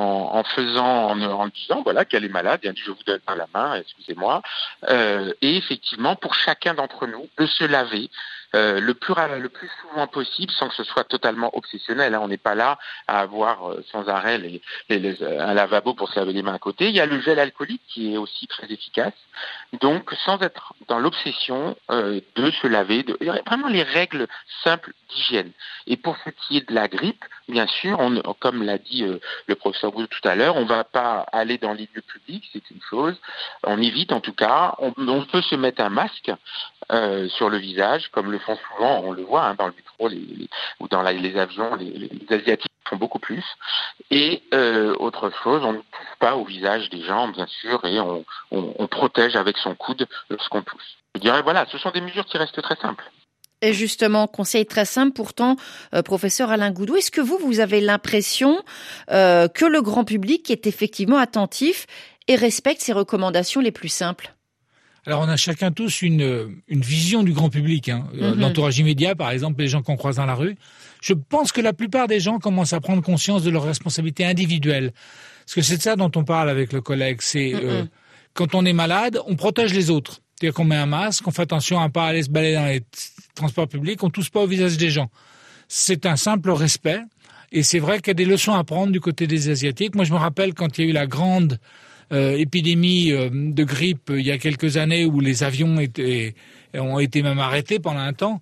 disant voilà qu'elle est malade, et elle dit je vous donne la main, excusez-moi, et effectivement pour chacun d'entre nous de se laver le plus souvent possible sans que ce soit totalement obsessionnel. On n'est pas là à avoir sans arrêt un lavabo pour se laver les mains à côté. Il y a le gel alcoolique qui est aussi très efficace. Donc sans être dans l'obsession de se laver, il y a vraiment les règles simples d'hygiène. Et pour ce qui est de la grippe, bien sûr, comme l'a dit le professeur Bouzou tout à l'heure, on ne va pas aller dans les lieux publics, c'est une chose. On évite en tout cas. On peut se mettre un masque sur le visage, comme le font souvent, on le voit dans le métro ou dans les avions, les Asiatiques font beaucoup plus. Et autre chose, on ne touche pas au visage des gens, bien sûr, et on protège avec son coude lorsqu'on tousse. Je dirais, voilà, ce sont des mesures qui restent très simples. Et justement, conseil très simple, pourtant, professeur Alain Goudou, est-ce que vous avez l'impression que le grand public est effectivement attentif et respecte ces recommandations les plus simples ? Alors, on a chacun tous une vision du grand public. L'entourage immédiat, par exemple, les gens qu'on croise dans la rue. Je pense que la plupart des gens commencent à prendre conscience de leurs responsabilités individuelles. Parce que c'est de ça dont on parle avec le collègue. C'est quand on est malade, on protège les autres. C'est-à-dire qu'on met un masque, on fait attention à ne pas aller se balader dans les transports publics, on ne tousse pas au visage des gens. C'est un simple respect. Et c'est vrai qu'il y a des leçons à prendre du côté des Asiatiques. Moi, je me rappelle quand il y a eu la grande épidémie de grippe il y a quelques années où les avions ont été même arrêtés pendant un temps.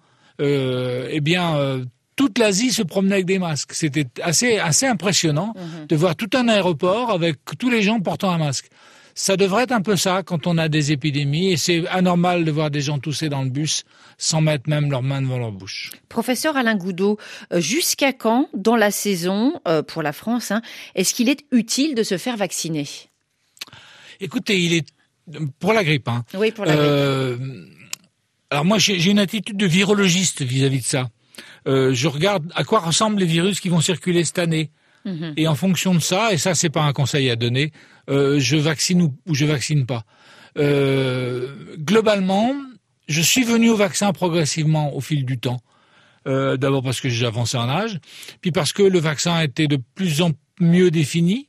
Toute l'Asie se promenait avec des masques. C'était assez impressionnant de voir tout un aéroport avec tous les gens portant un masque. Ça devrait être un peu ça quand on a des épidémies et c'est anormal de voir des gens tousser dans le bus sans mettre même leurs mains devant leur bouche. Professeur Alain Goudot, jusqu'à quand dans la saison pour la France, est-ce qu'il est utile de se faire vacciner ? Écoutez, il est pour la grippe. Oui, pour la grippe. Alors moi, j'ai une attitude de virologiste vis-à-vis de ça. Je regarde à quoi ressemblent les virus qui vont circuler cette année. Et en fonction de ça, et ça c'est pas un conseil à donner, je vaccine ou je vaccine pas. Globalement, je suis venu au vaccin progressivement au fil du temps. D'abord parce que j'ai avancé en âge, puis parce que le vaccin était de plus en mieux défini.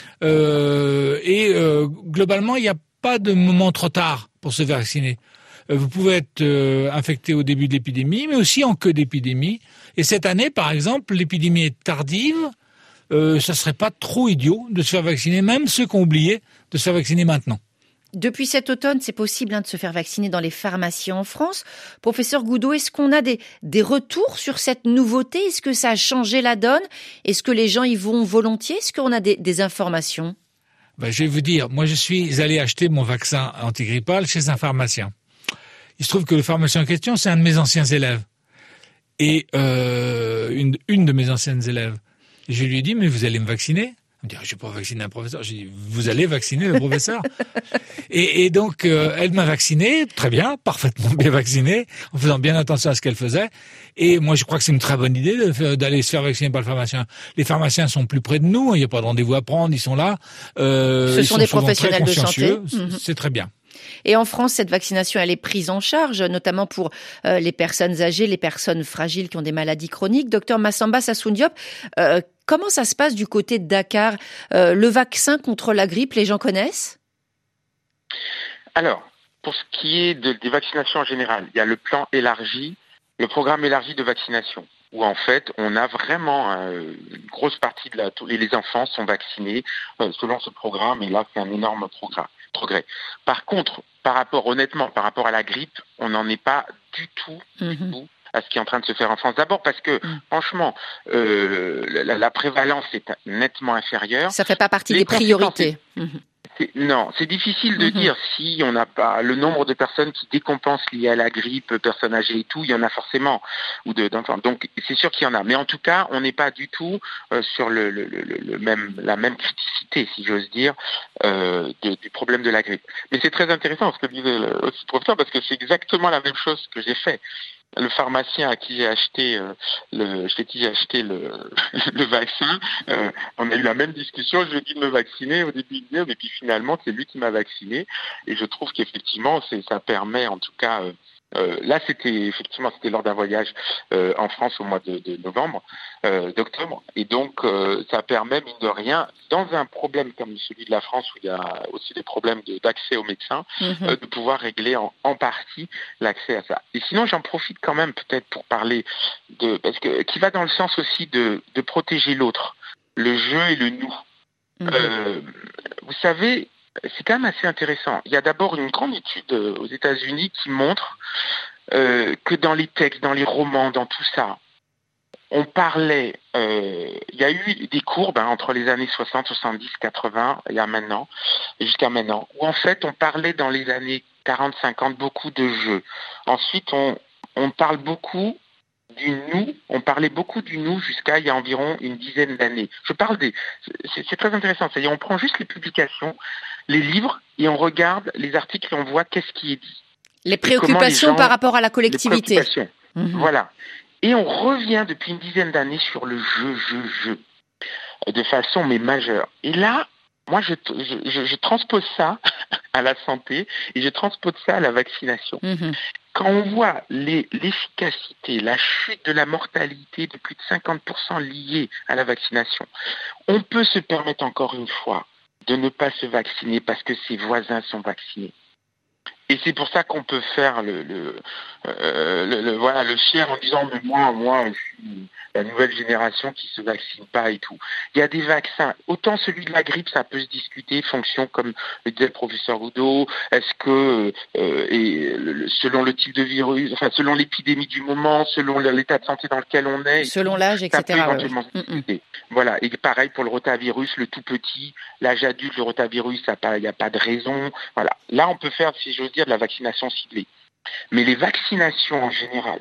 Globalement, il n'y a pas de moment trop tard pour se vacciner. Vous pouvez être infecté au début de l'épidémie, mais aussi en queue d'épidémie. Et cette année, par exemple, l'épidémie est tardive. Ça serait pas trop idiot de se faire vacciner, même ceux qui ont oublié de se faire vacciner maintenant. Depuis cet automne, c'est possible de se faire vacciner dans les pharmacies en France. Professeur Goudot, est-ce qu'on a des retours sur cette nouveauté ? Est-ce que ça a changé la donne ? Est-ce que les gens y vont volontiers ? Est-ce qu'on a des informations ? Je vais vous dire, moi je suis allé acheter mon vaccin antigrippal chez un pharmacien. Il se trouve que le pharmacien en question, c'est un de mes anciens élèves. Et une de mes anciennes élèves. Et je lui ai dit, mais vous allez me vacciner ? Elle me dit, je ne vais pas vacciner un professeur. J'ai dit, vous allez vacciner le professeur ? et donc, elle m'a vacciné, très bien, parfaitement bien vacciné, en faisant bien attention à ce qu'elle faisait. Et moi, je crois que c'est une très bonne idée d'aller se faire vacciner par le pharmacien. Les pharmaciens sont plus près de nous, il n'y a pas de rendez-vous à prendre, ils sont là. Ce sont des professionnels de santé. C'est très bien. Et en France, cette vaccination, elle est prise en charge, notamment pour les personnes âgées, les personnes fragiles qui ont des maladies chroniques. Docteur Massamba Sassoun-Diop, comment ça se passe du côté de Dakar ? Le vaccin contre la grippe, les gens connaissent ? Alors, pour ce qui est des vaccinations en général, il y a le plan élargi, le programme élargi de vaccination, où en fait, on a vraiment une grosse partie tous les enfants sont vaccinés selon ce programme, et là, c'est un énorme progrès. Par contre, par rapport à la grippe, on n'en est pas du tout à ce qui est en train de se faire en France. D'abord parce que, franchement, la prévalence est nettement inférieure. Ça fait pas partie des priorités. Non, c'est difficile de dire si on n'a pas le nombre de personnes qui décompensent liées à la grippe, personnes âgées et tout, il y en a forcément, d'enfants. Donc c'est sûr qu'il y en a, mais en tout cas, on n'est pas du tout sur la même criticité, si j'ose dire, du problème de la grippe. Mais c'est très intéressant ce que disait aussi le professeur, parce que c'est exactement la même chose que j'ai fait. Le pharmacien à qui j'ai acheté le vaccin, on a eu la même discussion. Je lui ai dit de me vacciner. Au début, il disait, mais puis finalement, c'est lui qui m'a vacciné. Et je trouve qu'effectivement, ça permet, en tout cas, là, c'était lors d'un voyage en France au mois d'octobre. Et donc, ça permet, mine de rien, dans un problème comme celui de la France, où il y a aussi des problèmes d'accès aux médecins, de pouvoir régler en partie l'accès à ça. Et sinon, j'en profite quand même peut-être pour parler qui va dans le sens aussi de protéger l'autre, le je et le nous. Vous savez, c'est quand même assez intéressant. Il y a d'abord une grande étude aux États-Unis qui montre que dans les textes, dans les romans, dans tout ça, on parlait, il y a eu des courbes entre les années 60, 70, 80, jusqu'à maintenant, où en fait on parlait dans les années 40, 50 beaucoup de jeux. Ensuite, on parle beaucoup du nous, on parlait beaucoup du nous jusqu'à il y a environ une dizaine d'années. C'est très intéressant, c'est-à-dire on prend juste les publications, les livres, et on regarde les articles et on voit qu'est-ce qui est dit. Les préoccupations par rapport à la collectivité. Voilà. Et on revient depuis une dizaine d'années sur le je, de façon majeure. Et là, moi, je transpose ça à la santé et je transpose ça à la vaccination. Quand on voit l'efficacité, la chute de la mortalité de plus de 50% liée à la vaccination, on peut se permettre encore une fois de ne pas se vacciner parce que ses voisins sont vaccinés. Et c'est pour ça qu'on peut faire le fier en disant mais moi je suis la nouvelle génération qui se vaccine pas et tout. Il y a des vaccins. Autant celui de la grippe, ça peut se discuter, fonction comme le disait le professeur Goudot. Est-ce que selon le type de virus, enfin selon l'épidémie du moment, selon l'état de santé dans lequel on est, selon l'âge, etc. Ça peut éventuellement se discuter. Voilà. Et pareil pour le rotavirus, le tout petit, l'âge adulte, le rotavirus, il n'y a pas de raison. Voilà. Là, on peut faire, si j'ose dire, de la vaccination ciblée. Mais les vaccinations en général,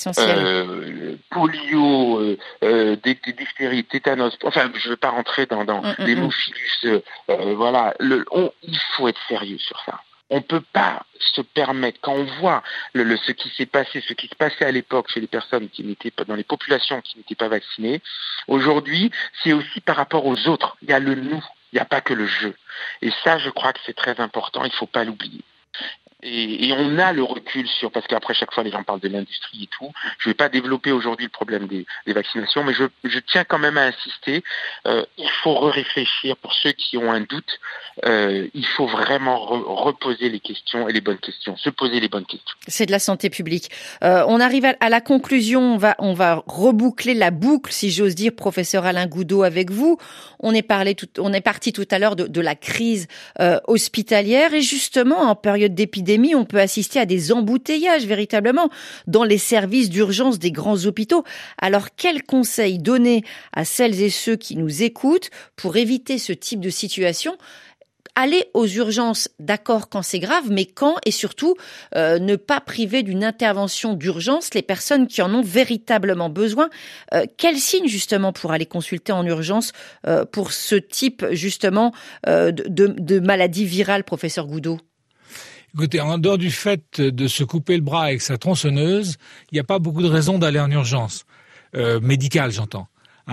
polio, diphtérie, tétanos, enfin je ne veux pas rentrer dans l'hémophilus, il faut être sérieux sur ça. On ne peut pas se permettre, quand on voit ce qui se passait à l'époque chez les personnes qui n'étaient pas, dans les populations qui n'étaient pas vaccinées, aujourd'hui, c'est aussi par rapport aux autres. Il y a le nous, il n'y a pas que le je. Et ça, je crois que c'est très important, il ne faut pas l'oublier. Et on a le recul parce qu'après chaque fois les gens parlent de l'industrie et tout. Je ne vais pas développer aujourd'hui le problème des vaccinations, mais je tiens quand même à insister. Il faut réfléchir pour ceux qui ont un doute. Il faut vraiment reposer les questions et les bonnes questions, se poser les bonnes questions. C'est de la santé publique. On arrive à la conclusion. On va reboucler la boucle, si j'ose dire, professeur Alain Goudot, avec vous. On est parti tout à l'heure de la crise hospitalière et justement en période d'épidémie, on peut assister à des embouteillages véritablement dans les services d'urgence des grands hôpitaux. Alors, quels conseils donner à celles et ceux qui nous écoutent pour éviter ce type de situation ? Aller aux urgences, d'accord, quand c'est grave, mais quand et surtout ne pas priver d'une intervention d'urgence les personnes qui en ont véritablement besoin. Quels signes justement pour aller consulter en urgence pour ce type justement de maladie virale, professeur Goudot ? Écoutez, en dehors du fait de se couper le bras avec sa tronçonneuse, il n'y a pas beaucoup de raisons d'aller en urgence. Médicale, j'entends.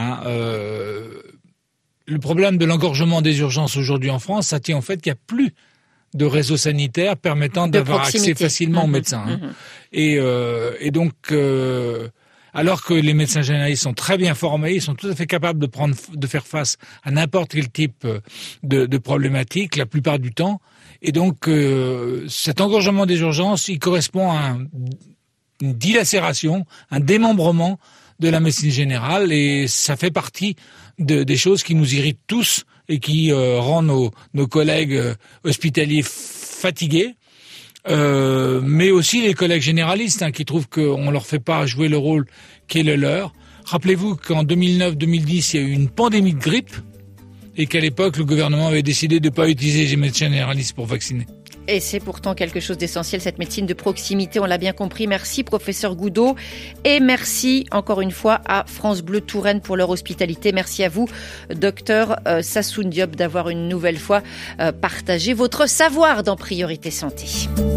Le problème de l'engorgement des urgences aujourd'hui en France, ça tient au fait qu'il n'y a plus de réseau sanitaire permettant d'avoir accès facilement aux médecins. Et donc, alors que les médecins généralistes sont très bien formés, ils sont tout à fait capables de faire face à n'importe quel type de problématique, la plupart du temps. Et donc, cet engorgement des urgences, il correspond à une dilacération, un démembrement de la médecine générale, et ça fait partie des choses qui nous irritent tous et qui rend nos collègues hospitaliers fatigués, mais aussi les collègues généralistes qui trouvent qu'on leur fait pas jouer le rôle qui est le leur. Rappelez-vous qu'en 2009-2010, il y a eu une pandémie de grippe et qu'à l'époque, le gouvernement avait décidé de ne pas utiliser les médecins généralistes pour vacciner. Et c'est pourtant quelque chose d'essentiel, cette médecine de proximité, on l'a bien compris. Merci professeur Goudot et merci encore une fois à France Bleu Touraine pour leur hospitalité. Merci à vous, docteur Sassoun Diop, d'avoir une nouvelle fois partagé votre savoir dans Priorité Santé.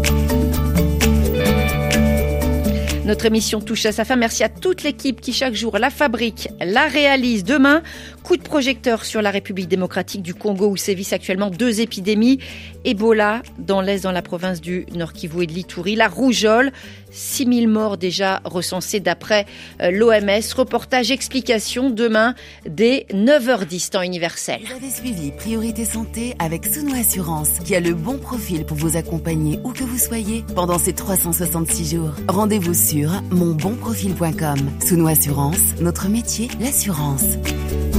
Notre émission touche à sa fin. Merci à toute l'équipe qui chaque jour la fabrique, la réalise. Demain, coup de projecteur sur la République démocratique du Congo où sévissent actuellement 2 épidémies. Ebola dans l'Est, dans la province du Nord Kivu et de l'Ituri. La rougeole, 6000 morts déjà recensés d'après l'OMS. Reportage explication demain dès 9h10 temps universel. Vous avez suivi Priorité Santé avec Souno Assurance qui a le bon profil pour vous accompagner où que vous soyez pendant ces 366 jours. Rendez-vous sur monbonprofil.com. Souno Assurance, notre métier, l'assurance.